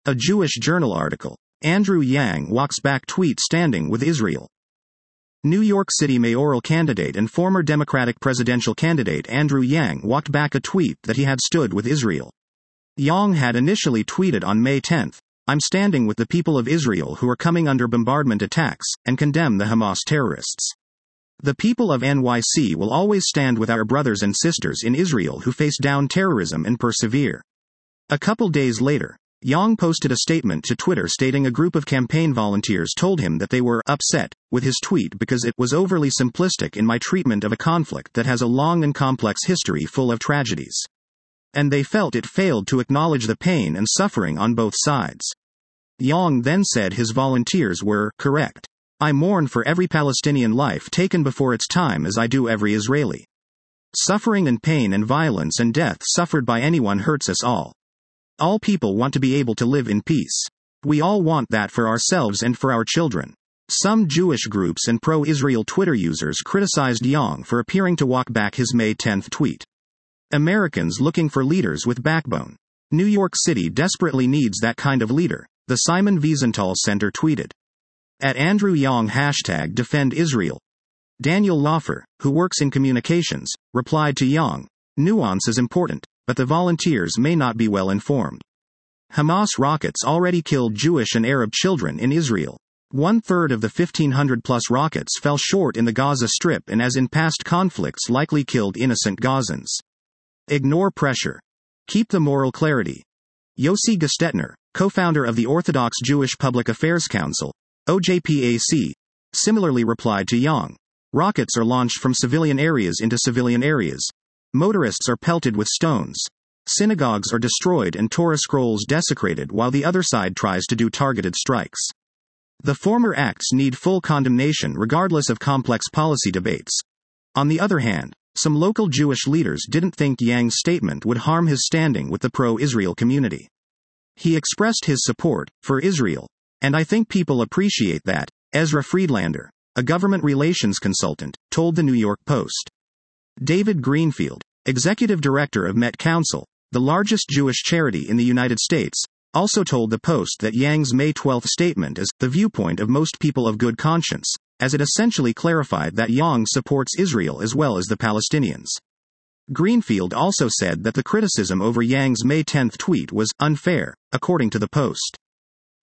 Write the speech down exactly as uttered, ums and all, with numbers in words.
A Jewish Journal article. Andrew Yang walks back tweet standing with Israel. New York City mayoral candidate and former Democratic presidential candidate Andrew Yang walked back a tweet that he had stood with Israel. Yang had initially tweeted on May tenth, "I'm standing with the people of Israel who are coming under bombardment attacks, and condemn the Hamas terrorists. The people of N Y C will always stand with our brothers and sisters in Israel who face down terrorism and persevere." A couple days later, Yang posted a statement to Twitter stating a group of campaign volunteers told him that they were upset with his tweet because it was overly simplistic in my treatment of a conflict that has a long and complex history full of tragedies. And they felt it failed to acknowledge the pain and suffering on both sides. Yang then said his volunteers were correct. "I mourn for every Palestinian life taken before its time as I do every Israeli. Suffering and pain and violence and death suffered by anyone hurts us all. All people want to be able to live in peace. We all want that for ourselves and for our children." Some Jewish groups and pro-Israel Twitter users criticized Yang for appearing to walk back his May tenth tweet. Americans looking for leaders with backbone. New York City desperately needs that kind of leader, the Simon Wiesenthal Center tweeted. At Andrew Yang hashtag defend Israel. Daniel Laufer, who works in communications, replied to Yang, "Nuance is important, but the volunteers may not be well informed. Hamas rockets already killed Jewish and Arab children in Israel. One-third of the fifteen hundred plus rockets fell short in the Gaza Strip and as in past conflicts likely killed innocent Gazans. Ignore pressure. Keep the moral clarity." Yossi Gestetner, co-founder of the Orthodox Jewish Public Affairs Council, O J P A C, similarly replied to Yang. "Rockets are launched from civilian areas into civilian areas. Motorists are pelted with stones. Synagogues are destroyed and Torah scrolls desecrated while the other side tries to do targeted strikes. The former acts need full condemnation regardless of complex policy debates." On the other hand, some local Jewish leaders didn't think Yang's statement would harm his standing with the pro-Israel community. He expressed his support for Israel, and I think people appreciate that, Ezra Friedlander, a government relations consultant, told the New York Post. David Greenfield, executive director of Met Council, the largest Jewish charity in the United States, also told the Post that Yang's May twelfth statement is the viewpoint of most people of good conscience, as it essentially clarified that Yang supports Israel as well as the Palestinians. Greenfield also said that the criticism over Yang's May tenth tweet was unfair, according to the Post.